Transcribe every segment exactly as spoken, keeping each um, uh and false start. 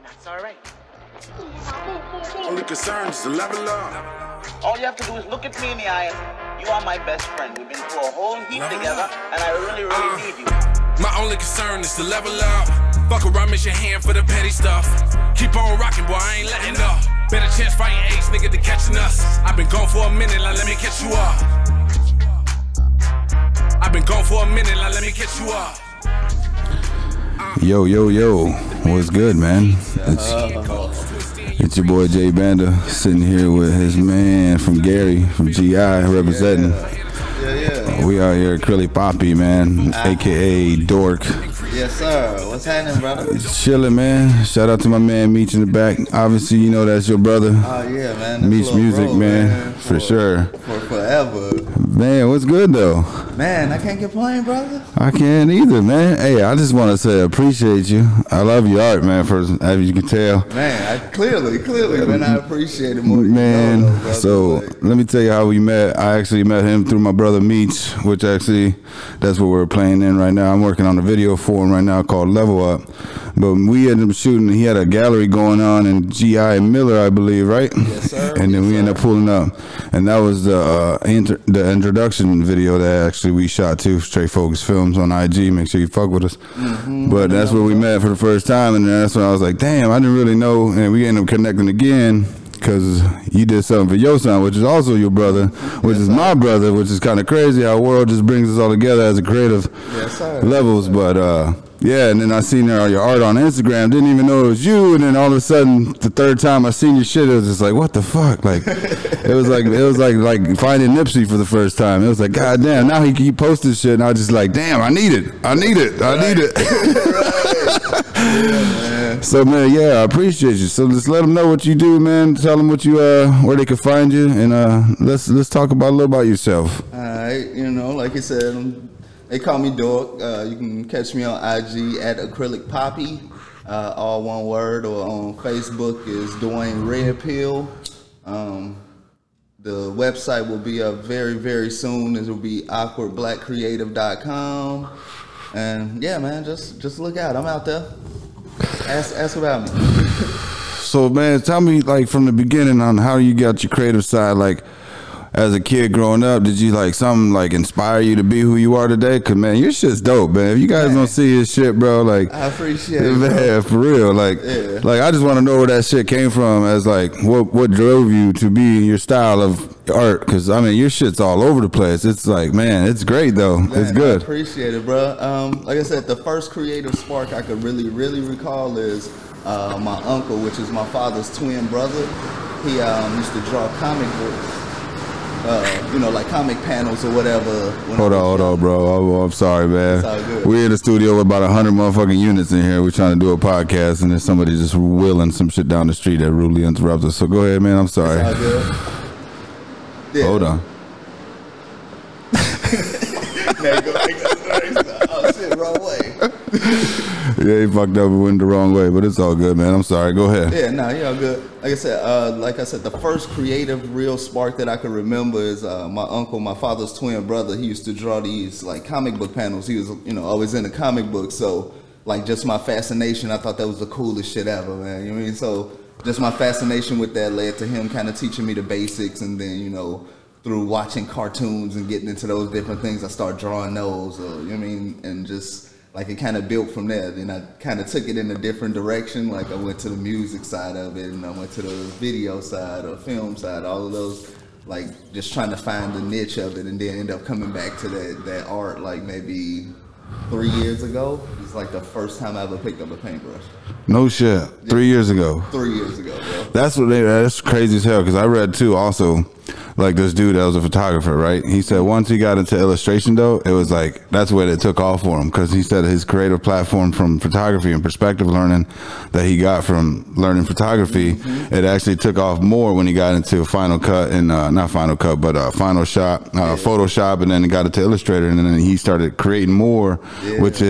That's all right. Only concern is the level up. All you have to do is look at me in the eye and you are my best friend. We've been through a whole heap Level together, up. and I really, really Uh, need you. My only concern is to level up. Fuck around, miss your hand for the petty stuff. Keep on rocking, boy, I ain't letting up. Better chance fighting ace, nigga, than catching us. I've been gone for a minute, now let me catch you up. I've been gone for a minute, now let me catch you up. Yo, yo, yo, what's good, man? It's, it's your boy Jay Banda sitting here with his man from Gary, from G I, representing. Yeah, yeah. We out here at Curly Poppy, man, aka Dork. Yes, sir. What's happening, brother? Chilling, man. Shout out to my man Meech in the back. Obviously, you know that's your brother. Oh, yeah, man. That's Meech Lil Music, Bro, man, for, for sure. For forever. Man, what's good, though? Man, I can't complain, brother. I can't either, man. Hey, I just want to say I appreciate you. I love your art, man, first, as you can tell. Man, I clearly, clearly, man, I appreciate it more than Man, you know, though, brother. so Like, let me tell you how we met. I actually met him through my brother Meech, which actually, that's what we're playing in right now. I'm working on a video for him right now called Level Up. But we ended up shooting, he had a gallery going on in G I and Miller, I believe, right? Yes, sir. And then Yes, we ended up pulling up. And that was the uh, inter- the introduction video that actually we shot too, Straight Focus Films on I G. Make sure you fuck with us. Mm-hmm. But that's where we met for the first time. And that's when I was like, damn, I didn't really know. And we ended up connecting again. Because you did something for your son, which is also your brother, which Yes, is sir. my brother, which is kind of crazy how the world just brings us all together as a creative Yes, sir. levels. But uh, yeah, and then I seen your your art on Instagram, didn't even know it was you, and then all of a sudden, the third time I seen your shit, it was just like, what the fuck? Like, it was like it was like like finding Nipsey for the first time. It was like, god damn, now he keep posting shit, and I was just like, damn, I need it, I need it, I need it. yeah, man. So man, yeah, I appreciate you. So just let them know what you do, man. Tell them what you uh, where they can find you, and uh, let's let's talk about a little about yourself. All right, you know, like you said, um, they call me Dork. Uh, you can catch me on I G at Acrylic Poppy, uh, all one word, or on Facebook is Dwayne Red Pill. Um, the website will be up very, very soon. It will be awkward black creative dot com. And yeah, man, just just look out. I'm out there. Ask ask about me. So man, tell me like from the beginning on how you got your creative side. Like as a kid growing up, did you like something like inspire you to be who you are today? Cause man, your shit's dope, man. If you guys Man. don't see his shit, bro, like I appreciate it, man, bro. for real. Like, Yeah. like I just want to know where that shit came from. As like, what what drove you to be your style of art? Cause I mean, your shit's all over the place. It's like, man, it's great though. Man, It's good. I appreciate it, bro. Um, like I said, the first creative spark I could really, really recall is uh, my uncle, which is my father's twin brother. He um, used to draw comic books, uh, you know, like comic panels or whatever. when Hold I on, was hold young. on, bro. I'm, I'm sorry, man. It's all good. We're in the studio with about a hundred motherfucking units in here. We're trying to do a podcast, and there's somebody just wheeling some shit down the street that rudely interrupts us. So go ahead, man. I'm sorry. It's all good. Yeah. Hold on. There you go. Oh shit, wrong way. Yeah, he fucked up and went the wrong way, but it's all good, man. I'm sorry. Go ahead. Yeah, no, yeah, good. Like I said, uh, like I said, the first creative real spark that I could remember is uh, my uncle, my father's twin brother. He used to draw these like comic book panels. He was, you know, always into comic books. So, like, just my fascination, I thought that was the coolest shit ever, man. You know what I mean? So, just my fascination with that led to him kind of teaching me the basics, and then, you know, through watching cartoons and getting into those different things, I started drawing those. Or, you know what I mean? And just like it kind of built from there. Then I kind of took it in a different direction. Like I went to the music side of it, and I went to the video side or film side, all of those, like just trying to find the niche of it, and then end up coming back to that, that art like maybe three years ago. It's like the first time I ever picked up a paintbrush. No shit. Three years ago. Three years ago, bro. That's what they, that's crazy as hell. Because I read too also, like this dude that was a photographer, right? He said once he got into illustration though, it was like that's where it took off for him. Because he said his creative platform from photography and perspective learning that he got from learning photography, mm-hmm. it actually took off more when he got into Final Cut and uh, not Final Cut, but uh, Final Shop, uh, yeah. Photoshop, and then he got into Illustrator, and then he started creating more, yeah. which it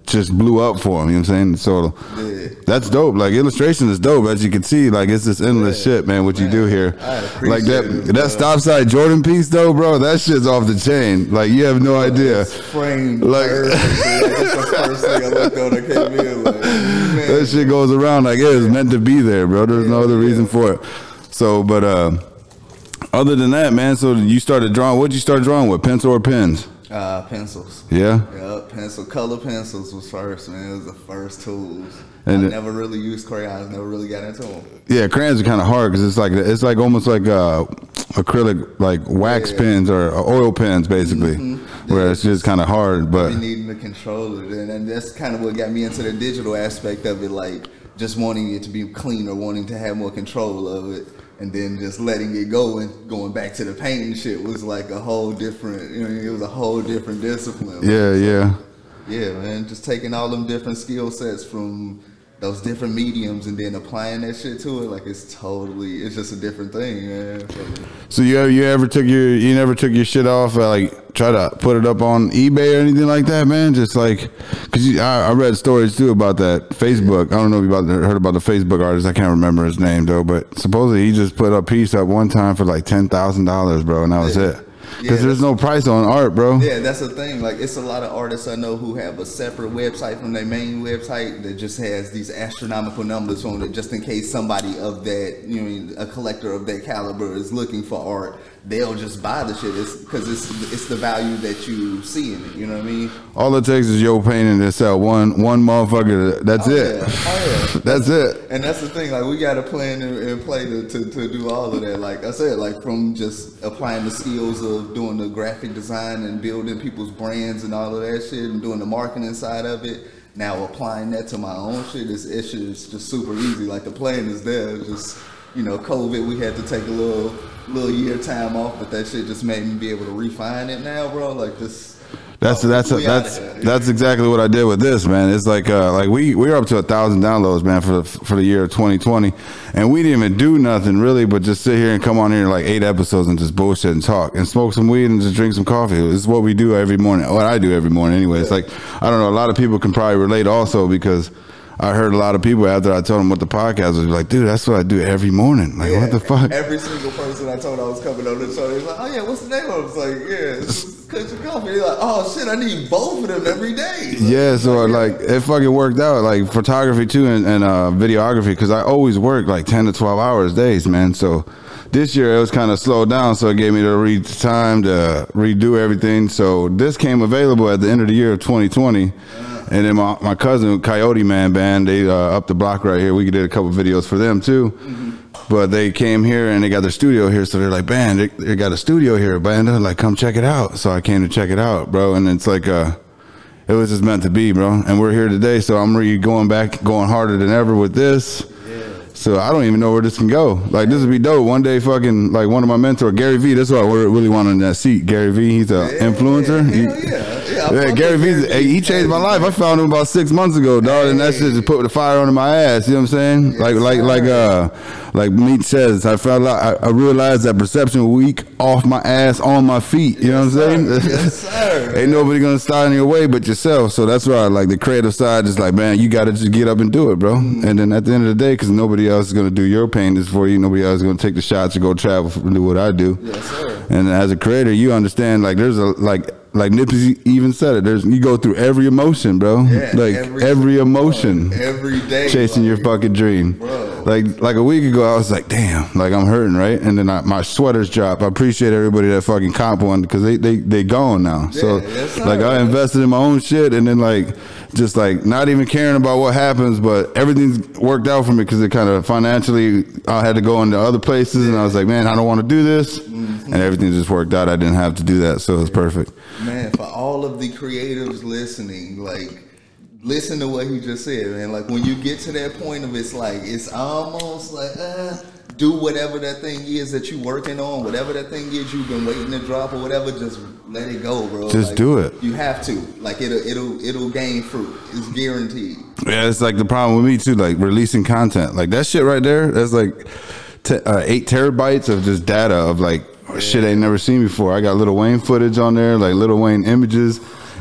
just blew up for him. You know what I'm saying? So Yeah. that's dope. Like illustration is dope, as you can see. Like it's just endless Yeah, shit, man. What man, you do here, I like that appreciate it, that bro. stop side Jordan piece though, bro. That shit's off the chain. Like you have no idea. It's framed Like- perfectly. Like, it's the first thing I looked on that came in. Like, man. That shit goes around like it was meant to be there, bro. There's no other reason for it. So, but uh, other than that, man. So you started drawing. What'd you start drawing with? Pencil or pens? Uh, pencils. Yeah. Yep, pencil, color pencils was first, man. It was the first tools. And I it- never really used crayons. Never really got into them. Yeah, crayons are kind of hard because it's like it's like almost like uh, acrylic, like wax Yeah. pens or oil pens, basically, where it's just kind of hard. But Be needing to control it, and, and that's kind of what got me into the digital aspect of it, like just wanting it to be clean or wanting to have more control of it, and then just letting it go and going back to the painting shit was like a whole different. You know, it was a whole different discipline. yeah, yeah. Yeah, man, just taking all them different skill sets from those different mediums and then applying that shit to it, like it's totally, it's just a different thing, man. So you ever, you ever took your you never took your shit off, uh, like try to put it up on eBay or anything like that, man? Just like, cause you, I, I read stories too about that Facebook. I don't know if you about, heard about the Facebook artist. I can't remember his name though, but supposedly he just put a piece up one time for like ten thousand dollars, bro, and that was Yeah. it. Because Yeah, there's no price on art, bro. Yeah, that's the thing. Like, it's a lot of artists I know who have a separate website from their main website that just has these astronomical numbers on it, just in case somebody of that, you know, a collector of that caliber is looking for art. They'll just buy the shit. It's because it's it's the value that you see in it. You know what I mean? All it takes is your painting to sell one one motherfucker. That's Oh, it. yeah. Oh, yeah. That's it. And that's the thing, like we got to plan and, and play to, to, to do all of that. Like I said, like from just applying the skills of doing the graphic design and building people's brands and all of that shit and doing the marketing side of it. Now applying that to my own shit is it's just, just super easy. Like the plan is there. It's just, you know, COVID, we had to take a little little year time off, but that shit just made me be able to refine it now, bro. Like this. That's oh, that's we outta that's here. that's exactly what I did with this, man. It's like uh, like we we're up to a thousand downloads, man, for the, for the year of twenty twenty, and we didn't even do nothing really, but just sit here and come on here like eight episodes and just bullshit and talk and smoke some weed and just drink some coffee. This is what we do every morning. What I do every morning, anyway. It's like I don't know. A lot of people can probably relate also because I heard a lot of people after I told them what the podcast was like, dude, that's what I do every morning. Like, Yeah, what the fuck? Every single person I told I was coming on the show, they was like, oh yeah, what's the name of it? I was like, yeah, it's just Country Coffee. They're like, oh shit, I need both of them every day. Yeah, so like it fucking worked out, like photography too and, and uh, videography, because I always work like ten to twelve hours days, man. So this year it was kind of slowed down, so it gave me the re- time to redo everything. So this came available at the end of the year of twenty twenty. And then my, my cousin, Coyote Man Band, they uh, up the block right here. We did a couple videos for them too. Mm-hmm. But they came here and they got their studio here. So they're like, man, they, they got a studio here, man. They're like, come check it out. So I came to check it out, bro. And it's like, uh, it was just meant to be, bro. And we're here today. So I'm really going back, going harder than ever with this. So I don't even know where this can go. Like, this would be dope. One day, fucking, like, one of my mentors, Gary Vee, that's what I really wanted in that seat. Gary Vee, he's an Yeah, influencer. yeah, He- hell yeah. Yeah, I yeah, fuck Gary with Vee, Gary he Vee. changed my life. I found him about six months ago, dog, and that shit just put the fire under my ass. You know what I'm saying? Yes, like, like, sir. like, uh, like Meat says, I found out, I, I realized that perception week off my ass, on my feet. You know what I'm saying? Yes, sir. Ain't nobody gonna stand in your way but yourself. So that's why, like, the creative side is like, man, you gotta just get up and do it, bro. Mm-hmm. And then at the end of the day, because nobody else is gonna do your paintings for you, nobody else is gonna take the shots or go travel and do what I do. Yes, sir. And as a creator, you understand, like, there's a, like, like Nipsey even said it, there's, you go through every emotion, bro. Yeah, like, every every, single emotion. one, every day, Chasing your like, fucking dream. bro. Like, like a week ago, I was like, damn, like, I'm hurting, right? And then I, my sweaters drop. I appreciate everybody that fucking comp one, because they, they, they gone now. So, Yeah, yes, sir. like, I invested in my own shit, and then, like, just, like, not even caring about what happens, but everything's worked out for me, because it kind of financially, I had to go into other places, and I was like, man, I don't want to do this. Mm-hmm. And everything just worked out. I didn't have to do that, so it was perfect. Man, for all of the creatives listening, like, listen to what he just said, man. Like, when you get to that point of it's like, it's almost like, uh, do whatever that thing is that you working on, whatever that thing is you've been waiting to drop or whatever, just let it go, bro. Just Like, do it. You have to. Like, it'll, it'll, it'll gain fruit. It's guaranteed. Yeah, it's like the problem with me too, like releasing content. Like that shit right there, that's like t- uh, eight terabytes of just data of like shit I ain't never seen before. I got Lil Wayne footage on there, like Lil Wayne images.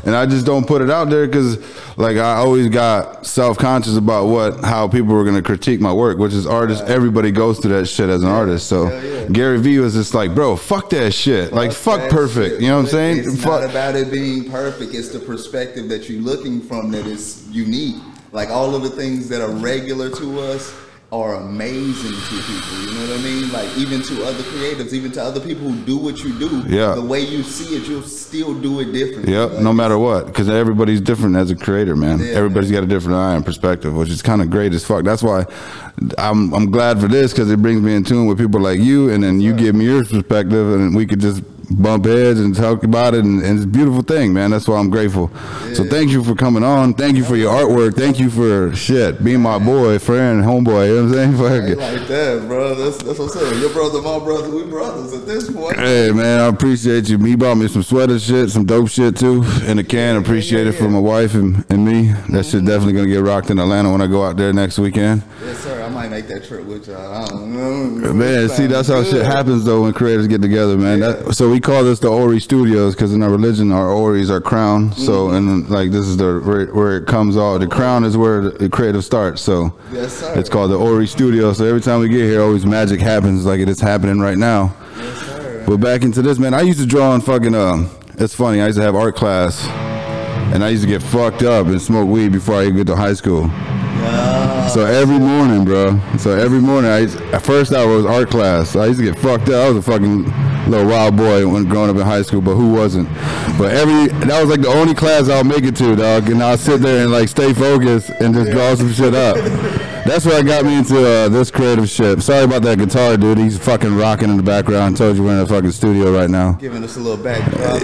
And I just don't put it out there because, like, I always got self-conscious about what, how people were going to critique my work, which is artists. Right. Everybody goes through that shit as an yeah. artist. So yeah. Gary Vee was just like, bro, fuck that shit. Fuck like, fuck perfect. Shit. You know what I'm saying? It's fuck. not about it being perfect. It's the perspective that you're looking from that is unique. Like, all of the things that are regular to us are amazing to people, you know what I mean? Like, even to other creatives, even to other people who do what you do, yeah. the way you see it, you'll still do it differently. Yep, like, no matter what, because everybody's different as a creator, man. Yeah, Everybody's man. got a different eye and perspective, which is kind of great as fuck. That's why I'm I'm glad for this, because it brings me in tune with people like you, and then you right. give me your perspective, and we could just bump heads and talk about it, and, and it's a beautiful thing, man. That's why I'm grateful. Yeah. So thank you for coming on. Thank you for your artwork. Thank you for shit being my boy, friend, homeboy. You know what I'm saying? Ain't like that, bro. That's that's what I'm saying. Your brother, my brother, we brothers at this point. Hey, man, I appreciate you. He bought me some sweater shit, some dope shit too, in a can. Appreciate yeah, yeah, yeah. it for my wife and, and me. That mm-hmm. shit definitely gonna get rocked in Atlanta when I go out there next weekend. Yes, sir. I might make that trip with y'all. I don't know. Man, see, that's how good. shit happens though when creators get together, man. Yeah. That, so we call this the Ori Studios because in our religion, our Oris are crown. Mm-hmm. So and like this is the where, where it comes off. The crown is where the creative starts. So yes, sir. It's called the Ori Studio. So every time we get here, always magic happens, like it is happening right now. Yes, sir. But back into this, man. I used to draw on fucking. Um, it's funny. I used to have art class, and I used to get fucked up and smoke weed before I even get to high school. Yeah. So every morning, bro. So every morning, I used, at first I was art class. So I used to get fucked up. I was a fucking little wild boy when growing up in high school, but who wasn't? But every that was like the only class I'll make it to, dog. And I'll sit there and like stay focused and just draw some shit up. That's what got me into uh, this creative shit. Sorry about that guitar, dude. He's fucking rocking in the background. I told you we're in a fucking studio right now. Giving us a little background.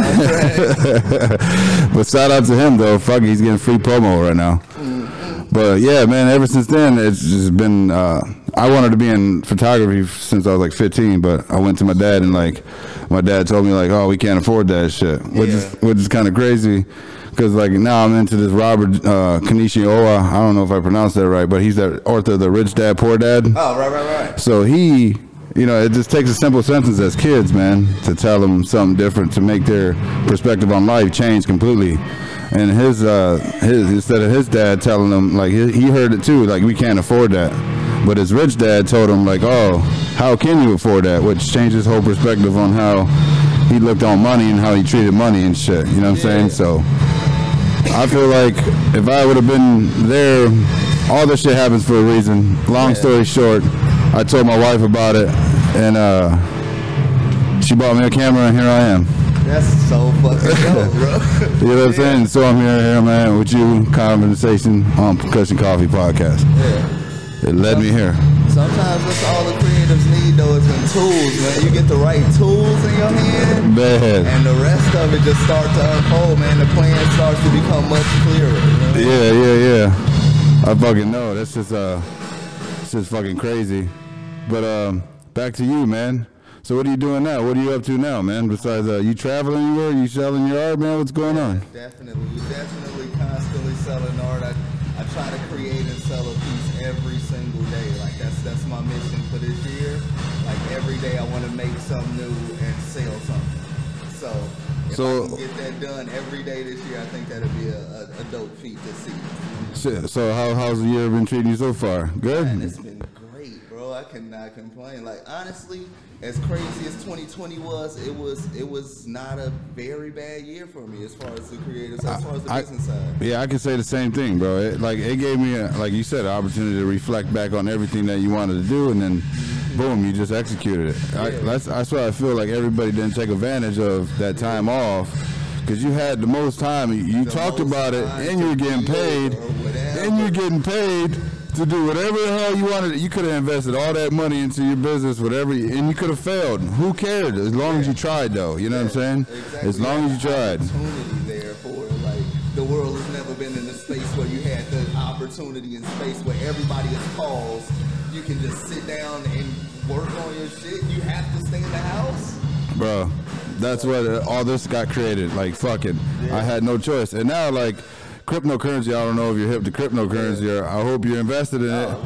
But shout out to him though. Fuck, he's getting free promo right now. But yeah, man, ever since then, it's just been, uh, I wanted to be in photography since I was like fifteen, but I went to my dad and like, my dad told me like, oh, we can't afford that shit, which yeah. is which is kind of crazy. Because like now I'm into this Robert uh, Kanishioa. I don't know if I pronounced that right, but he's the author of the Rich Dad Poor Dad. Oh, right, right, right. So he, you know, it just takes a simple sentence as kids, man, to tell them something different, to make their perspective on life change completely. And his, uh, his instead of his dad telling him, like, he, he heard it too, like, we can't afford that. But his rich dad told him, like, oh, how can you afford that? Which changed his whole perspective on how he looked on money and how he treated money and shit. You know what I'm yeah. saying? So I feel like if I would have been there, all this shit happens for a reason. Long yeah. story short, I told my wife about it, and uh, she bought me a camera, and here I am. That's so fucking dope, bro. You know what I'm saying? So I'm here, here, man, with you, Conversation on Percussion Coffee Podcast. Yeah. It led me here. Sometimes that's all the creatives need, though, is them tools, man. You get the right tools in your hand, man, and the rest of it just starts to unfold, man. The plan starts to become much clearer. You know? Yeah, yeah, yeah. I fucking know. That's just, uh, it's just fucking crazy. But um, back to you, man. So what are you doing now? What are you up to now, man? Besides, uh, you traveling anywhere? You selling your art, man? What's going on? Definitely. We're definitely constantly selling art. I, I try to create and sell a piece every single day. Like, that's that's my mission for this year. Like, every day I want to make something new and sell something. So, if so, I can get that done every day this year, I think that'll be a, a, a dope feat to see. So, so how, how's the year been treating you so far? Good? Man, it's been great, bro. I cannot complain. Like, honestly, as crazy as twenty twenty was, it was it was not a very bad year for me as far as the creative, as far as the I, business side. Yeah, I can say the same thing, bro. It, like it gave me, a, like you said, an opportunity to reflect back on everything that you wanted to do, and then boom, you just executed it. Yeah. I, that's that's why I feel like everybody didn't take advantage of that time off, because you had the most time. You the talked about it, and you're getting paid, and you're getting paid to do whatever the hell you wanted. You could have invested all that money into your business, whatever, and you could have failed. Who cared? As long yeah. as you tried, though. You know yeah, what I'm saying? Exactly. As long as you tried. Opportunity there for it. Like, the world has never been in a space where you had the opportunity in space where everybody is paused. You can just sit down and work on your shit. You have to stay in the house. Bro, that's what uh, all this got created. Like, fuck it. Yeah. I had no choice. And now, like, cryptocurrency. I don't know if you're hip to cryptocurrency. Or I hope you're invested in it.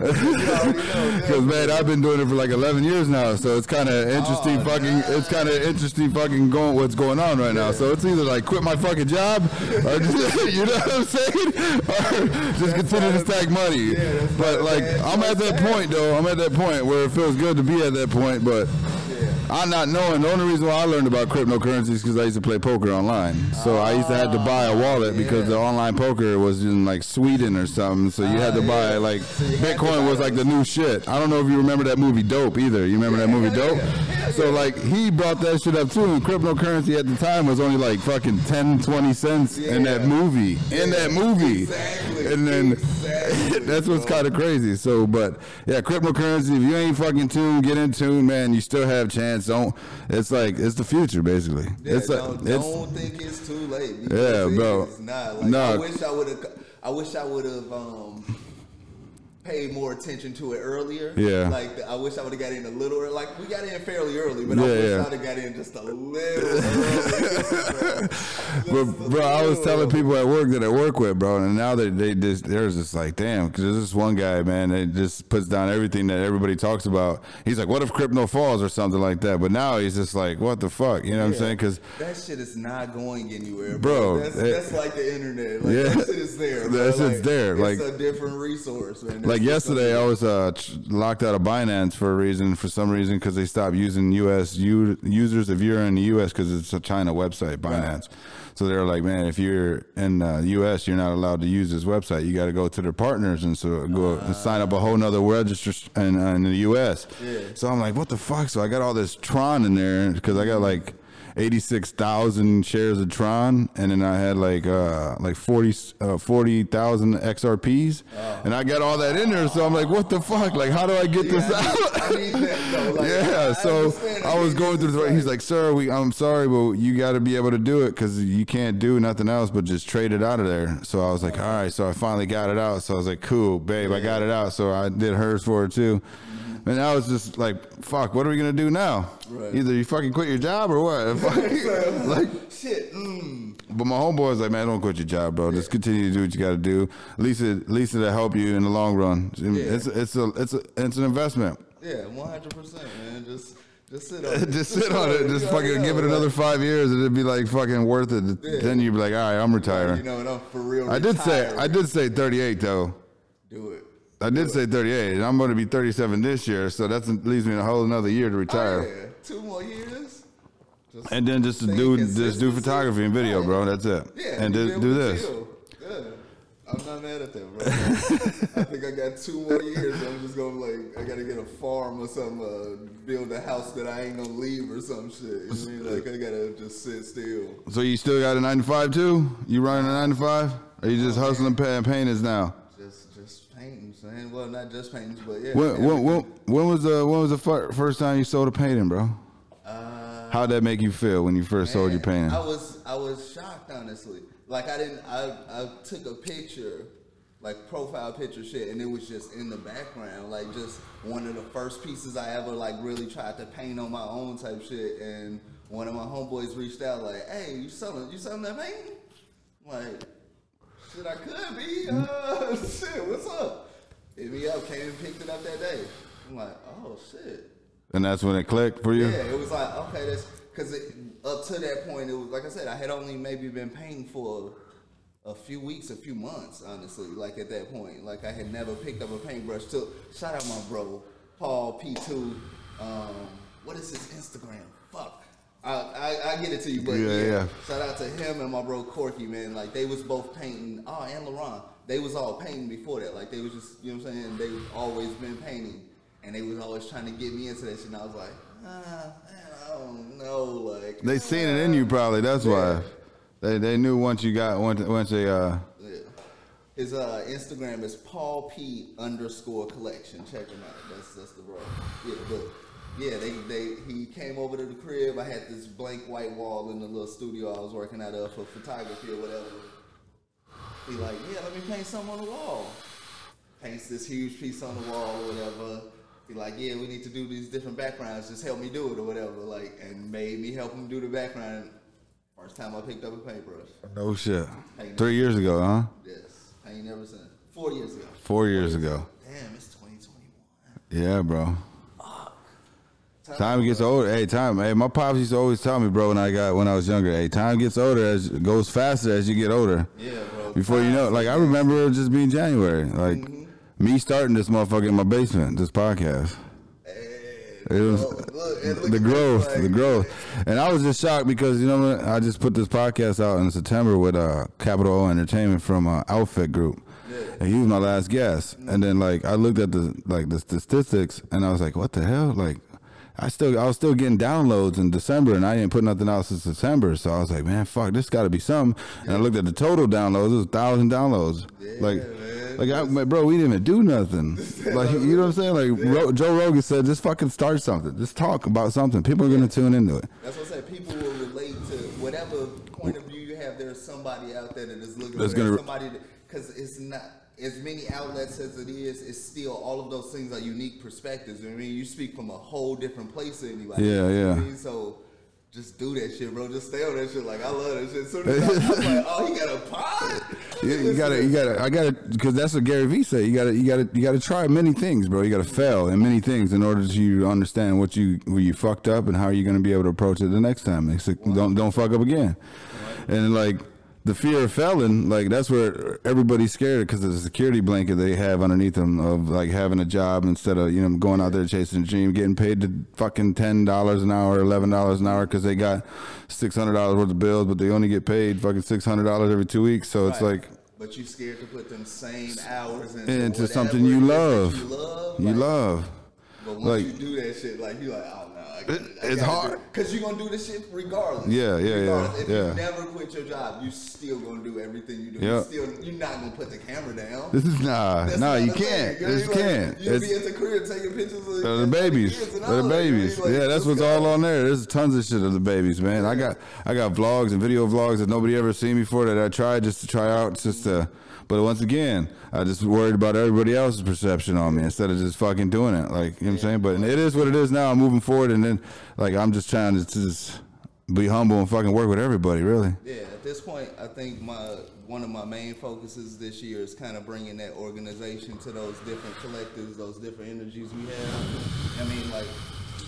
Because man, I've been doing it for like eleven years now, so it's kind of interesting. Oh, fucking, nah. It's kind of interesting. Fucking going what's going on right now. So it's either like quit my fucking job, or just, you know what I'm saying, or just that's continue to stack money. Yeah, but like I'm at that point though. I'm at that point where it feels good to be at that point, but. I'm not knowing. The only reason why I learned about cryptocurrency is because I used to play poker online. So oh, I used to have to buy a wallet yeah. because the online poker was in like Sweden or something. So you uh, had to buy yeah. like so Bitcoin buy was like the new shit. I don't know if you remember that movie Dope either. You remember yeah, that movie Dope? Yeah. So like he brought that shit up too. And cryptocurrency at the time was only like fucking ten, twenty cents yeah. in that movie. In yeah. that movie. Exactly. And then exactly. that's what's kind of crazy. So, but yeah, cryptocurrency. If you ain't fucking tuned, get in tune, man. You still have chance. Don't. It's like it's the future, basically. Yeah, it's don't, like, it's, don't think it's too late. Yeah, bro. It's not. Like, no. I wish I would have. I wish I would have um, paid more attention to it earlier. Yeah. Like I wish I would have got in a little. early. Like we got in fairly early, but yeah, I wish yeah. I'd have got in just a little early. But bro, I was telling people at work that I work with, bro, and now they they just they're just like, damn, because there's this one guy, man, that just puts down everything that everybody talks about. He's like, what if crypto falls or something like that? But now he's just like, what the fuck, you know yeah, what I'm saying? Because that shit is not going anywhere, bro. bro. That's, it, that's like the internet. Like, yeah, that shit is there. Bro. That shit's like, there. Like it's a different resource, man. That's like yesterday, I was uh, locked out of Binance for a reason, for some reason, because they stopped using U S U- users if you're in the U S because it's a China website, Binance. Right. So they're like, man, if you're in the U S, you're not allowed to use this website. You got to go to their partners and so go uh, and sign up a whole nother register in, uh, in the U S. Yeah. So I'm like, what the fuck? So I got all this Tron in there because I got like eighty-six thousand shares of Tron, and then I had like uh, like forty thousand X R Ps, oh. and I got all that in there. So I'm like, what the fuck? Like, how do I get yeah, this I out? Need, I need that, though. Like, yeah, I so I, I was going through the. He's like, sir, we, I'm sorry, but you got to be able to do it because you can't do nothing else but just trade it out of there. So I was like, all right. So I finally got it out. So I was like, cool, babe, yeah. I got it out. So I did hers for her too. And I was just like, fuck, what are we going to do now? Right. Either you fucking quit your job or what? Like, shit. Mm. But my homeboy was like, man, don't quit your job, bro. Yeah. Just continue to do what you got to do. At least, it, at least it'll help you in the long run. Yeah. It's, it's, a, it's, a, it's an investment. Yeah, one hundred percent, man. Just just sit on it. just sit on it. Just fucking give it another five years and it'd be like fucking worth it. Yeah. Then you'd be like, all right, I'm retiring. You know, and I'm for real I did say, I did say thirty-eight, though. Do it. I did say thirty-eight, and I'm going to be thirty-seven this year, so that leaves me a whole another year to retire. Oh, yeah. Two more years. Just and then just to do just do photography and video, bro. That's it. Yeah, and do, do this. Yeah. I'm not mad at that, bro. I think I got two more years. I'm just gonna like, I gotta get a farm or something, uh, build a house that I ain't gonna leave or some shit. You know what I mean? Like I gotta just sit still. So you still got a nine to five too? You running a nine to five? Or you just oh, hustling and paintings now? Just, just paintings, man. Well, not just paintings, but yeah. When, when, when, when was the when was the first time you sold a painting, bro? Uh, How'd that make you feel when you first man, sold your painting? I was I was shocked, honestly. Like I didn't I I took a picture, like profile picture shit, and it was just in the background, like just one of the first pieces I ever like really tried to paint on my own type shit. And one of my homeboys reached out like, "Hey, you selling you selling that painting?" I'm like, shit, I could be. Uh, shit, what's up? Hit me up, came and picked it up that day. I'm like, oh shit. And that's when it clicked for you? Yeah, it was like, okay, that's because up to that point, it was like I said, I had only maybe been painting for a, a few weeks, a few months, honestly. Like at that point, like I had never picked up a paintbrush. Till shout out my bro, Paul P two. Um, what is his Instagram? Fuck. I, I, I get it to you, but yeah, yeah. yeah. Shout out to him and my bro Corky, man. Like they was both painting. Oh, and LaRon. They was all painting before that. Like they was just, you know what I'm saying? They was always been painting, and they was always trying to get me into that shit. And I was like, ah, man, I don't know. Like they seen it in you, probably. That's yeah. why they they knew once you got once once they uh. Yeah. His uh, Instagram is Paul P underscore collection. Check him out. That's that's the bro. Yeah, but. Yeah, they, they he came over to the crib. I had this blank white wall in the little studio I was working out of for photography or whatever. He like, yeah, let me paint something on the wall. Paints this huge piece on the wall or whatever. He like, yeah, we need to do these different backgrounds. Just help me do it or whatever. Like, and made me help him do the background. First time I picked up a paintbrush. No shit. Painting. Three years ago, huh? Yes. I ain't never seen. Four years ago. Four years ago. Damn, it's twenty twenty-one. Yeah, bro. Time, Time gets older. Hey, time. Hey, my pops used to always tell me, bro, when I got when I was younger. Hey, time gets older as goes faster as you get older. Yeah, bro. Before you know, it. Like I remember it just being January, like mm-hmm. me starting this motherfucker in my basement, this podcast. Hey, it was look, look, the growth, like, the growth, and I was just shocked because you know what? I just put this podcast out in September with uh, Capital O Entertainment from uh, Outfit Group. Yeah. And he was my last guest, mm-hmm. and then like I looked at the like the statistics, and I was like, what the hell, like. I still, I was still getting downloads in December, and I didn't put nothing out since September. So I was like, man, fuck, this got to be something. Yeah. And I looked at the total downloads; it was a thousand downloads. Yeah, like, man. like, I, like, bro, we didn't even do nothing. Like, you know what I'm saying? Like, yeah. Ro- Joe Rogan said, just fucking start something, just talk about something. People are yeah. gonna tune into it. That's what I said. People will relate to whatever point of view you have. There's somebody out there that is looking That's for gonna, somebody because it's not. As many outlets as it is, it's still all of those things are unique perspectives. I mean, you speak from a whole different place to anybody. Yeah, yeah. I mean? So just do that shit, bro. Just stay on that shit. Like I love that shit. So I was like, oh, he got a pod. Yeah, you gotta, you gotta, I gotta, because that's what Gary Vee said. You gotta, you gotta, you gotta try many things, bro. You gotta fail in many things in order to understand what you, where you fucked up, and how you're gonna be able to approach it the next time. It's like, don't, don't fuck up again. And like. The fear of failing, like that's where everybody's scared because of the security blanket they have underneath them of like having a job instead of, you know, going out there chasing a dream, getting paid to fucking ten dollars an hour, eleven dollars an hour because they got six hundred dollars worth of bills, but they only get paid fucking six hundred dollars every two weeks. So it's right. like. But you're scared to put them same hours into, into something you love. You love. You like, love. But once like, you do that shit, like, you're like, oh, no. I gotta, I it's hard. Because you're going to do this shit regardless. Yeah, yeah, regardless. yeah. If yeah. you never quit your job, you still going to do everything you do. Yep. You're, still, you're not going to put the camera down. This is nah. That's nah, you can't. You just like, can't. You'll it's, be at the crib taking pictures of the, the babies. The, the babies. Like, yeah, that's what's guy. all on there. There's tons of shit of the babies, man. Yeah. I got I got vlogs and video vlogs that nobody ever seen before that I tried just to try out, just to. But once again, I just worried about everybody else's perception on me instead of just fucking doing it. Like, you know what I'm saying? But it is what it is now. I'm moving forward, and then, like, I'm just trying to just be humble and fucking work with everybody, really. Yeah, at this point, I think my one of my main focuses this year is kind of bringing that organization to those different collectives, those different energies we have. I mean, like,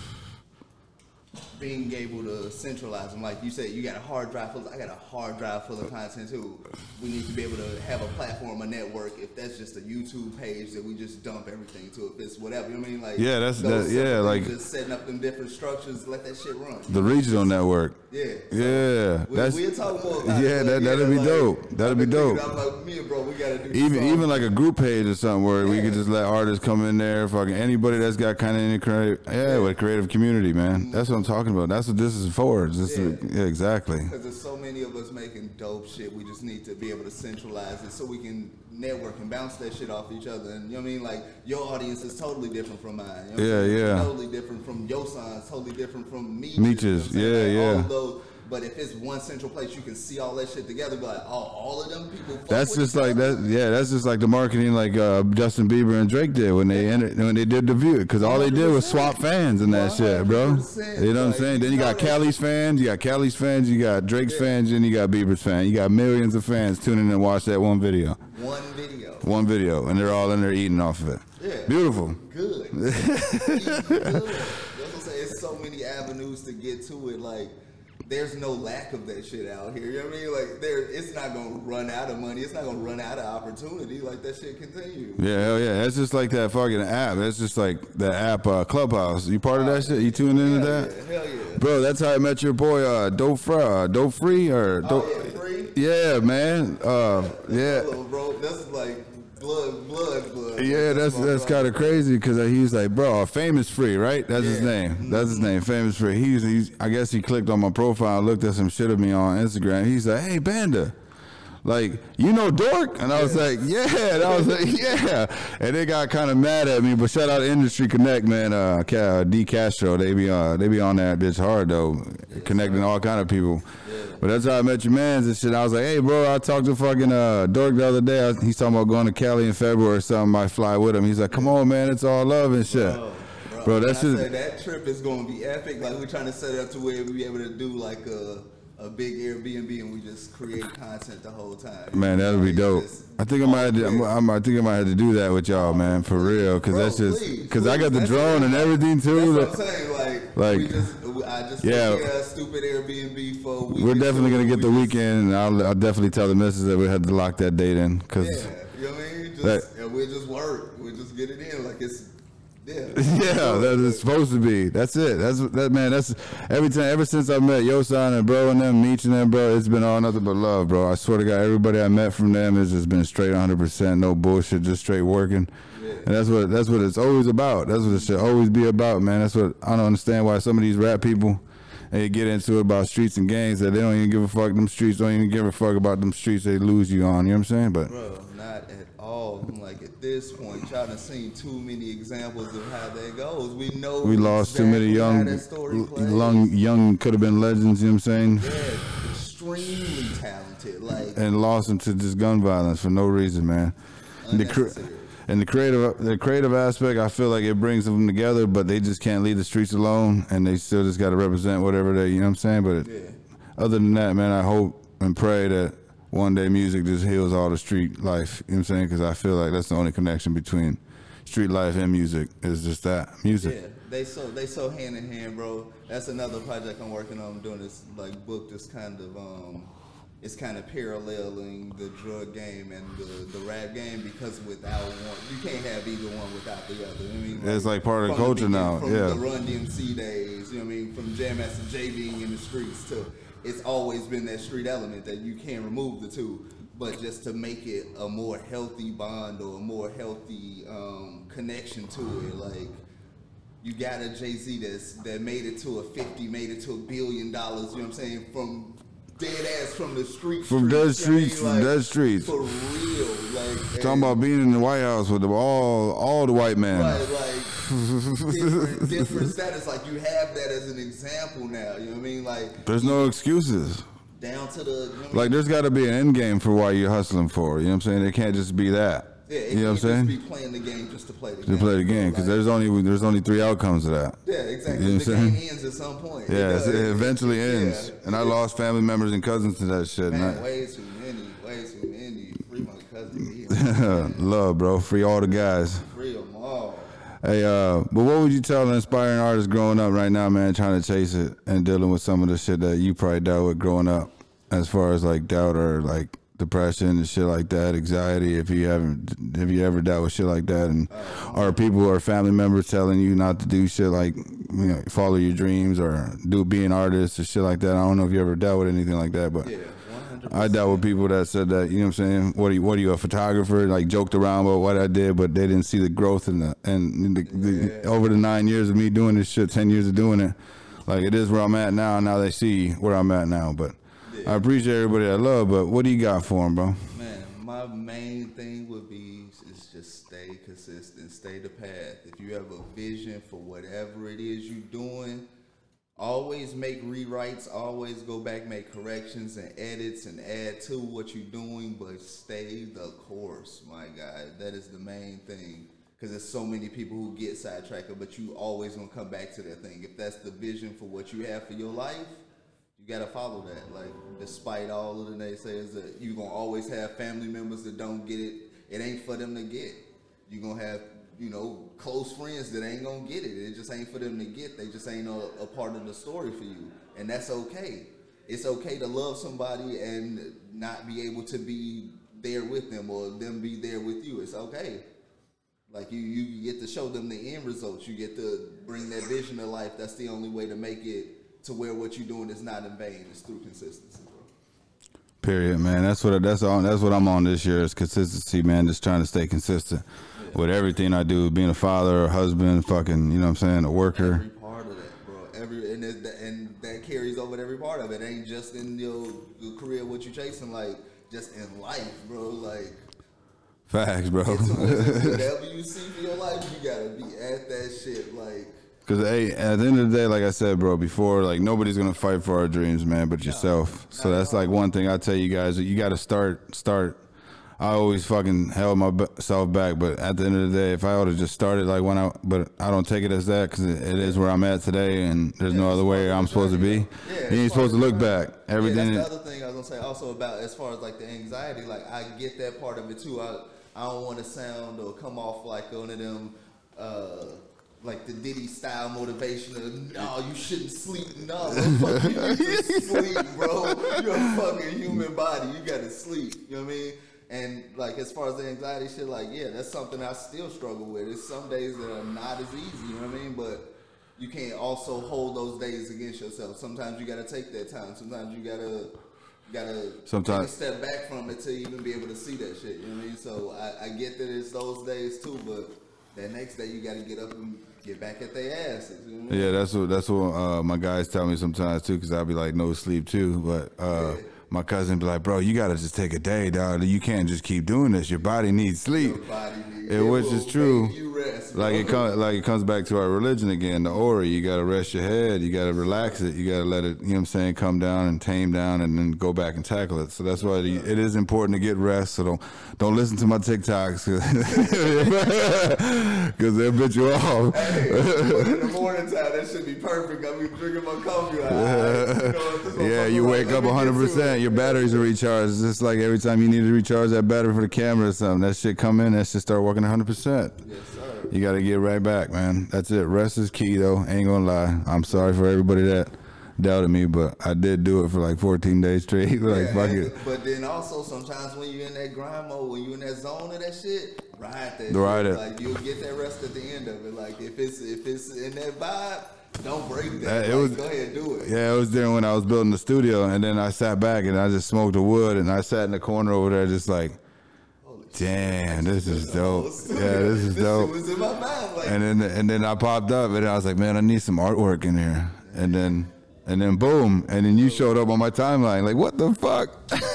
being able to centralize them. Like you said, you got a hard drive full of, I got a hard drive full of content too. We need to be able to have a platform, a network. If that's just a YouTube page that we just dump everything to, if it's whatever, you know what I mean? Like, yeah, that's that, yeah, like just setting up them different structures, let that shit run. The regional network. Yeah. So yeah. We, that's, we'll talk more about yeah, it. that, that'd yeah, be like, dope. That'd be dope. I'm like, me and bro, we gotta do even something. even like a group page or something where yeah. we could just let artists come in there, fucking anybody that's got kind of any creative, yeah, yeah, with a creative community, man. Mm-hmm. That's what I'm talking about. That's what this is for. Just yeah. A, yeah, exactly. Because there's so many of us making dope shit. We just need to be able to centralize it so we can network and bounce that shit off each other. And you know what I mean? Like, your audience is totally different from mine. You know yeah, yeah. Totally different from your sons. Totally different from me. Meech's, you know yeah, like, yeah. All of those. But if it's one central place, you can see all that shit together. Be like, oh, all of them people. That's just like that. Yeah, that's just like the marketing, like uh, Justin Bieber and Drake did when they entered, when they did the View, because all they did was swap fans and that shit, bro. You know what I'm saying? Then you got Cali's fans, you got Cali's fans, you got Drake's yeah. fans, and you got Bieber's fans. You got millions of fans tuning in and watch that one video. One video. One video, and they're all in there eating off of it. Yeah. Beautiful. Good. Good. That's what I'm saying. It's so many avenues to get to it, like. There's no lack of that shit out here. You know what I mean? Like, there, it's not gonna run out of money. It's not gonna run out of opportunity. Like, that shit continues. Yeah, hell yeah. That's just like that fucking app. That's just like the app uh, Clubhouse. You part of that shit? You tuned into hell that? Yeah, hell yeah. Bro, that's how I met your boy, uh, Dope Free, uh, Dope Free, or Dope. Oh, yeah, Free? Yeah, man. Uh, yeah. Little bro, that's like blood, blood, blood. Yeah, that's that's kind of crazy because he's like, bro, Famous Free, right? That's yeah. his name. That's his name, Famous Free. He's, he's, I guess he clicked on my profile, looked at some shit of me on Instagram. He's like, hey, Banda, like, you know Dork? And I was yeah. like, yeah. And I was like, yeah. And they got kind of mad at me, but shout out to Industry Connect, man. Uh, D Castro, they be uh, they be on that bitch hard though, yeah, connecting all kind of people. Yeah. But that's how I met your mans and shit. I was like, hey, bro, I talked to fucking uh, Dork the other day. I, he's talking about going to Cali in February or something. I fly with him. He's like, come on, man, it's all love and shit. Bro, bro, that's just that trip is going to be epic. Like, we're trying to set it up to where we be able to do like a a big Airbnb and we just create content the whole time. Man, that'll be It's dope. just I think I might have to, all I'm, good. I'm, I think I might have to do that with y'all, man, for real, because Bro, that's just please, because I got the please. drone and everything too. That's what I'm that- saying. Like, Like, we just, I just yeah. yeah, a stupid Airbnb for a week. We're definitely gonna get the we weekend, and I'll, I'll definitely tell the missus that we had to lock that date in, because Just, yeah, you know what I mean? Just, That- and we just work. We just get it in. Like it's, yeah. yeah, that is supposed to be. That's it. That's that man. That's every time. Ever since I met Yosan and bro and them, Meech and them, bro, it's been all nothing but love, bro. I swear to God, everybody I met from them has just been straight one hundred percent, no bullshit, just straight working. Yeah. And that's what that's what it's always about. That's what it should always be about, man. That's what I don't understand why some of these rap people they get into it about streets and gangs that they don't even give a fuck. Them streets don't even give a fuck about them streets they lose you on. You know what I'm saying? But Bro, not at all. I'm like at this point, y'all done seen too many examples of how that goes. We know we lost too many exactly how young, that story plays. young, young could have been legends. You know what I'm saying? Yeah, extremely talented. Like And lost them to just gun violence for no reason, man. And the, cre- unnecessary. and the creative, the creative aspect, I feel like it brings them together, but they just can't leave the streets alone, and they still just got to represent whatever they, you know what I'm saying? But Yeah. other than that, man, I hope and pray that one day music just heals all the street life. You know what I'm saying? Because I feel like that's the only connection between street life and music is just that music. Yeah, they so they so hand in hand, bro. That's another project I'm working on. I'm doing this like book, this kind of um, it's kind of paralleling the drug game and the, the rap game because without one, you can't have either one without the other. You know what I mean, It's like part of the from culture beginning- now, From yeah. the Run D M C days, you know what I mean, from Jam Master Jay being in the streets to it's always been that street element that you can't remove the two. But just to make it a more healthy bond or a more healthy um, connection to it, like you got a Jay-Z that's that made it to a fifty, made it to a billion dollars. You know what I'm saying? From dead ass from the street, From dead streets, streets, you know what I from mean? dead streets. for real. Like Talking about being in the White House with the, all all the white men. Right, like different, different status. Like you have that as an example now. You know what I mean? Like There's no excuses. down to the you know what I mean? Like, there's got to be an end game for why you're hustling for. You know what I'm saying? It can't just be that. yeah, it you know what I'm can't saying? just be playing the game just to play the To game. play the game, because Like, there's only there's only three outcomes of that. yeah, exactly. You know what the I'm game saying? ends at some point. Yeah, does. it eventually ends. Yeah. And I lost family members and cousins to that shit. Man, and way too many, way too many. Free my cousin. I, love, bro. Free all the guys. Free them all. Hey, uh, but what would you tell an inspiring artist growing up right now, man, trying to chase it and dealing with some of the shit that you probably dealt with growing up, as far as like doubt or like depression and shit like that, anxiety? If you haven't, have you ever dealt with shit like that, and are people or family members telling you not to do shit like, you know, follow your dreams or do be an artist or shit like that? I don't know if you ever dealt with anything like that, but Yeah, one hundred percent. I dealt with people that said that, you know what I'm saying, what are you, what are you, a photographer? Like, joked around about what I did, but they didn't see the growth in the, and the, the, Yeah. over the nine years of me doing this shit, ten years of doing it, like, it is where I'm at now. Now they see where I'm at now, but Yeah. I appreciate everybody I love, but what do you got for them, bro? Man, my main thing would be is just stay consistent, stay the path. If you have a vision for whatever it is you're doing, always make rewrites, always go back, make corrections and edits and add to what you're doing, but stay the course, my guy. That is the main thing. Because there's so many people who get sidetracked, but you always gonna come back to that thing. If that's the vision for what you have for your life, you gotta follow that. Like, despite all of the naysayers, that you gonna always have family members that don't get it. It ain't for them to get. You gonna have, you know, close friends that ain't gonna get it. It just ain't for them to get. They just ain't a, a part of the story for you, and that's okay. It's okay to love somebody and not be able to be there with them, or them be there with you. It's okay. Like you, you get to show them the end results. You get to bring that vision to life. That's the only way to make it to where what you're doing is not in vain. It's through consistency, bro. Period, man. That's what that's all. That's what I'm on this year is consistency, man. Just trying to stay consistent Yeah. with everything I do, being a father, a husband, fucking, you know what I'm saying, a worker. Every part of that, bro. Every and it, and that carries over to every part of it. It ain't just in your, your career, what you chasing, like just in life, bro. Like Facts, bro. whatever you see for your life, you gotta be at that shit, like. Because, hey, at the end of the day, like I said, bro, before, like, nobody's going to fight for our dreams, man, but yourself. So that's, like, one thing I tell you guys, that you got to start, start I always fucking held myself back, but at the end of the day, if I would have just started like when I, but I don't take it as that because it, it is where I'm at today, and there's yeah, no other way I'm supposed to be. Yeah, you ain't supposed to look back. Everything. Yeah, that's the other thing I was gonna say. Also about as far as like the anxiety, like I get that part of it too. I I don't want to sound or come off like one of them. Uh, Like the Diddy style motivation of, no, you shouldn't sleep. No, fuck you need to sleep, bro. You're a fucking human body. You gotta sleep. You know what I mean? And like as far as the anxiety shit, like yeah, that's something I still struggle with. It's some days that are not as easy. You know what I mean? But you can't also hold those days against yourself. Sometimes you gotta take that time. Sometimes you gotta you gotta Sometimes. take a step back from it to even be able to see that shit. You know what I mean? So I, I get that it's those days too, but that next day you gotta get up and get back at their asses. You know? Yeah, that's what that's what uh, my guys tell me sometimes too, because I'll be like no sleep too. But uh, yeah. my cousin be like, bro, you gotta just take a day, dog. You can't just keep doing this. Your body needs sleep. Your body needs, it, which is true. You rest, like it comes like it comes back to our religion again. The aura, you gotta rest your head. You gotta relax it. You gotta let it, you know what I'm saying, come down and tame down, and then go back and tackle it. So that's why it is important to get rest. So don't don't listen to my TikToks because they'll bit you off. Hey, in the morning time, that should be perfect. I be drinking my coffee. Like, right, you know, yeah, you wake up one hundred percent. Your batteries are recharged. It's just like every time you need to recharge that battery for the camera or something, that shit come in, that shit start working one hundred percent. Yes, sir. You got to get right back, man. That's it. Rest is key, though. Ain't gonna lie. I'm sorry for everybody that doubted me, but I did do it for like fourteen days straight. like yeah, fuck and, it. But then also sometimes when you're in that grind mode, when you're in that zone of that shit, ride that. Ride shit. it. Like you'll get that rest at the end of it. Like if it's if it's in that vibe, don't break that. that like, it was, go ahead, do it. Yeah, it was there when I was building the studio, and then I sat back and I just smoked the wood, and I sat in the corner over there, just like. Damn, this is dope. Yeah, this is dope. This shit was in my mind, like, and then and then I popped up and I was like, man, I need some artwork in here. And then and then boom, and then you showed up on my timeline. Like, what the fuck?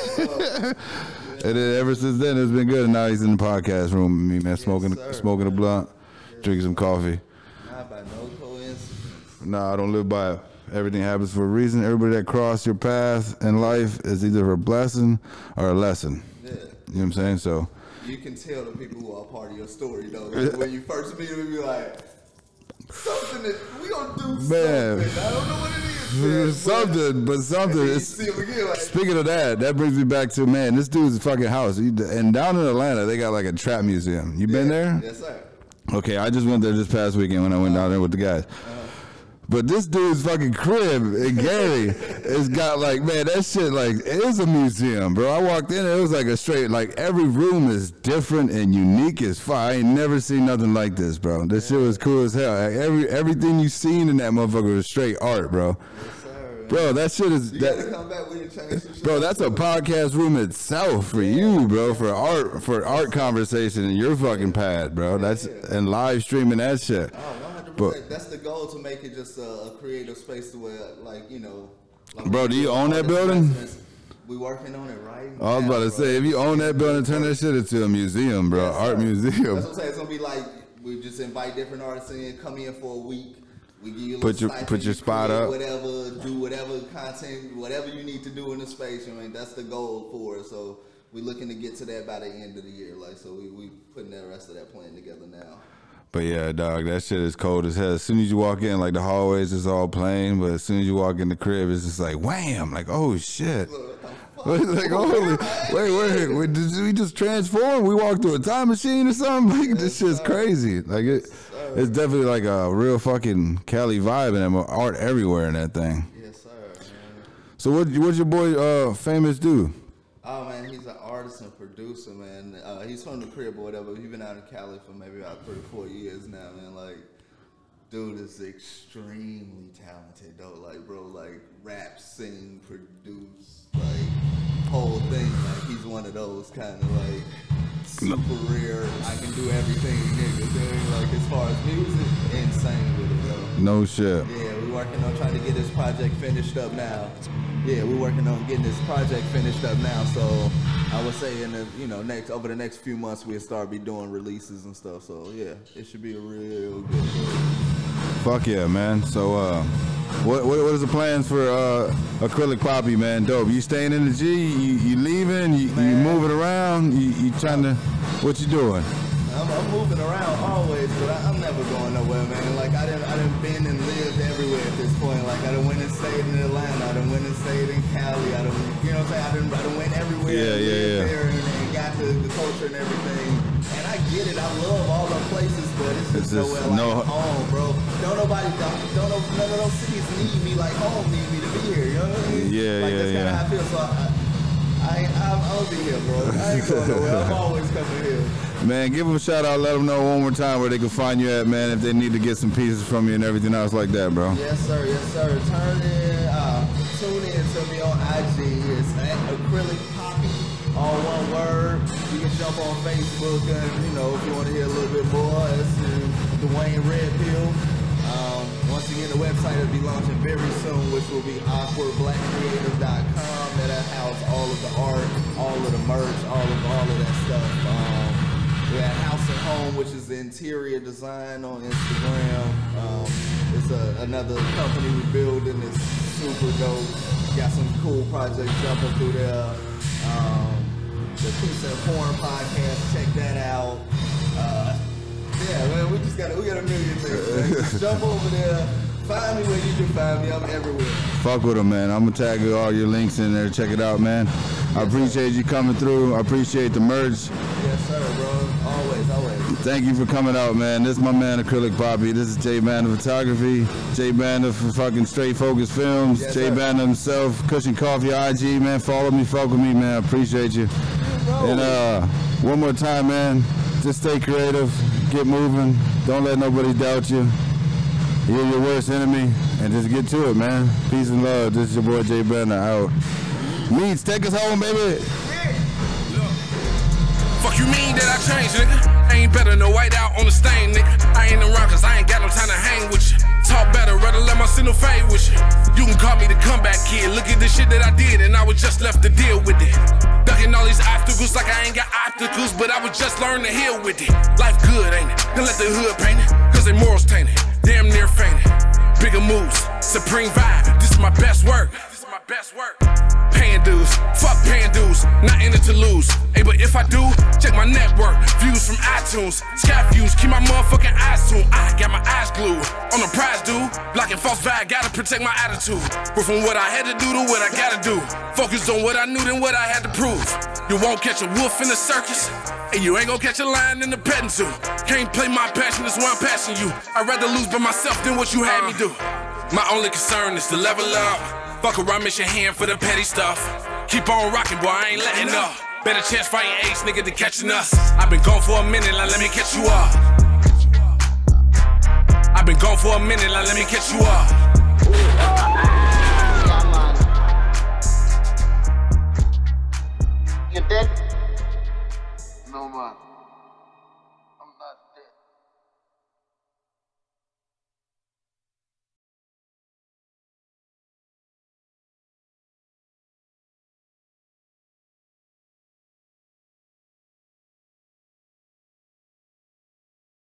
And then ever since then, it's been good. And now he's in the podcast room with me, man, smoking yes, smoking a blunt, yes, drinking some coffee. Not by no coincidence. Nah, I don't live by it. Everything happens for a reason. Everybody that crossed your path in life is either a blessing or a lesson. Yeah. You know what I'm saying? So. You can tell the people who are part of your story, though. Like when you first meet them, you be like, something that we gonna do man. something. I don't know what it is. Man, something, but, but something. And see him again, like, speaking of that, that brings me back to, man, this dude's fucking house. He, and down in Atlanta, they got like a trap museum. You been yeah, there? Yes, sir. Okay, I just went there this past weekend when I went uh, down there with the guys. Uh, But this dude's fucking crib in Gary, it's got like, man, that shit like, it is a museum, bro. I walked in, it was like a straight, like every room is different and unique as fuck. I ain't never seen nothing like this, bro. This shit was cool as hell. Like, every Everything you seen in that motherfucker was straight art, bro. Yes, sir, bro, that shit is, you that, gotta come back with your change. Bro, that's a podcast room itself for you, bro, for art, for art conversation in your fucking pad, bro. That's, and live streaming that shit. Oh, But, that's the goal, to make it just a, a creative space to where, like, you know. Like bro, do you own that building? We working on it right now. I was about to bro. say, if you own that building, turn that shit into a museum, bro. Yes, art museum. That's what I'm saying. It's gonna be like we just invite different artists in, come in for a week. We give you a put your stipend, put your you spot up, whatever, do whatever content, whatever you need to do in the space. I mean, that's the goal for it. So we're looking to get to that by the end of the year. Like, so we we putting that rest of that plan together now. But yeah, dog, that shit is cold as hell. As soon as you walk in, like the hallways is all plain, but as soon as you walk in the crib, it's just like wham, like oh shit. Like holy, wait, wait, wait, did we just transform? We walked through a time machine or something? Like this shit's crazy. Like it, it's definitely like a real fucking Cali vibe and art everywhere in that thing. Yes, sir. Man. So what, what's your boy uh, Famous do? Oh man, he's an artist and producer, man. Uh, he's from the crib or whatever. He's been out in Cali for maybe about three, four years now, man. Like, dude is extremely talented, though. Like, bro, like rap, sing, produce, like whole thing. Like, he's one of those kind of like super rare. I can do everything, nigga. Dude. Like, as far as music, insane with it, bro. No shit. Yeah, we work working on trying to get this project finished up now. Yeah, we're working on getting this project finished up now. So I would say in the you know next over the next few months we'll start be doing releases and stuff. So yeah, it should be a real good movie. Fuck yeah, man. So uh, what what what is the plans for uh, Acrylic Poppy, man? Dope. You staying in the G? You, you leaving? You, you moving around? You, you trying to? What you doing? I'm, I'm moving around always, but I, I'm never going nowhere, man. Like I done, I done been and lived everywhere at this point. Like I done went and stayed in Atlanta, I done went and stayed in Cali, I done, you know what I'm saying? I done, I done went everywhere. Yeah, yeah, yeah. There and, and got to the culture and everything. And I get it, I love all the places, but it's just, It's just nowhere like no- home, bro. Don't nobody, don't, don't know, none of those cities need me like home need me to be here. You know what I mean? Yeah, like, yeah, that's yeah. Kind of how I feel. So I, I, ain't- I'm, I'll be here, bro. I ain't going nowhere. I'm always coming here. Man, give them a shout out. Let them know one more time where they can find you at, man. If they need to get some pieces from you and everything else like that, bro. Yes, sir. Yes, sir. Turn in, uh, tune in to me on I G. It's at Acrylic Poppy, all one word. You can jump on Facebook and, you know, if you want to hear a little bit more, it's uh, Dwayne Red Pill. Um, once again, the website will be launching very soon, which will be awkward black creative dot com. That'll house all of the art, all of the merch, all of all of that stuff. Um, we have House and Home, which is the interior design on Instagram. Um, it's a, another company we building. It's super dope. Got some cool projects jumping through there. Um, the Pizza and Porn podcast, check that out. Uh, yeah, man, we just got we got a million things. Man. Just jump over there. Find me where you can find me. I'm everywhere. Fuck with them, man. I'm gonna tag all your links in there. Check it out, man. I appreciate you coming through. I appreciate the merch. Yes, sir, bro. Always, always. Thank you for coming out, man. This is my man, Acrylic Poppy. This is Jay Banda Photography. Jay Banda for fucking Straight Focus Films. Yes, Jay sir. Banda himself. Cushion Coffee I G, man. Follow me, fuck with me, man. I appreciate you. Bro. And uh, one more time, man. Just stay creative. Get moving. Don't let nobody doubt you. You're your worst enemy. And just get to it, man. Peace and love. This is your boy Jay Banda out. Meats, take us home, baby. Fuck you mean that I changed, nigga? I ain't better no white out on the stain, nigga. I ain't around cause I ain't got no time to hang with you. Talk better, rather let my single fade with you. You can call me the comeback kid. Look at the shit that I did and I was just left to deal with it. Ducking all these obstacles like I ain't got obstacles, but I was just learning to heal with it. Life good, ain't it? Then let the hood paint it, cause they morals tainted. Damn near fainted. Bigger moves, supreme vibe. This is my best work. This is my best work. Paying dues, fuck paying dues, not in it to lose. Hey, but if I do, check my network, views from iTunes, Sky views, keep my motherfucking eyes tuned. I got my eyes glued on the prize, dude. Blocking false vibe, gotta protect my attitude. But from what I had to do to what I gotta do, focused on what I knew than what I had to prove. You won't catch a wolf in the circus, and you ain't gonna catch a lion in the petting zoo. Can't play my passion, that's why I'm passing you. I'd rather lose by myself than what you had me do. My only concern is to level up. Fuck around, miss your hand for the petty stuff. Keep on rocking, boy, I ain't letting up. Better chance fighting ace, nigga, than catching us. I've been gone for a minute, now let me catch you up. I've been gone for a minute, now let me catch you up.